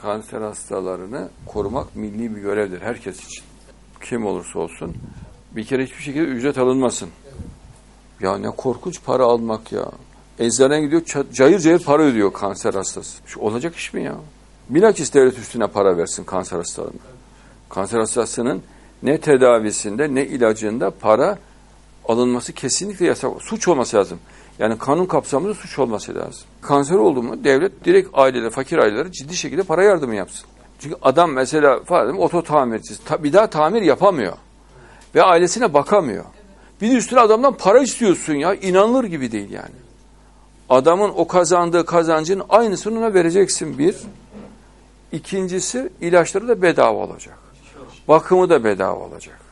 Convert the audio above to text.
kanser hastalarını korumak milli bir görevdir herkes için. Kim olursa olsun bir kere hiçbir şekilde ücret alınmasın. Ya ne korkunç para almak ya. Eczaneye gidiyor, cayır cayır para ödüyor kanser hastası. Olacak iş mi ya? Bilakis devlet üstüne para versin kanser hastalarına. Kanser hastasının ne tedavisinde ne ilacında para alınması kesinlikle yasak. Suç olması lazım. Yani kanun kapsamında suç olması lazım. Kanser oldu mu devlet direkt ailelere, fakir ailelere ciddi şekilde para yardımı yapsın. Çünkü adam mesela oto tamircisi bir daha tamir yapamıyor. Ve ailesine bakamıyor. Bir de üstüne adamdan para istiyorsun ya. İnanılır gibi değil yani. Adamın o kazandığı kazancın aynısını ona vereceksin bir. İkincisi ilaçları da bedava olacak. Bakımı da bedava olacak.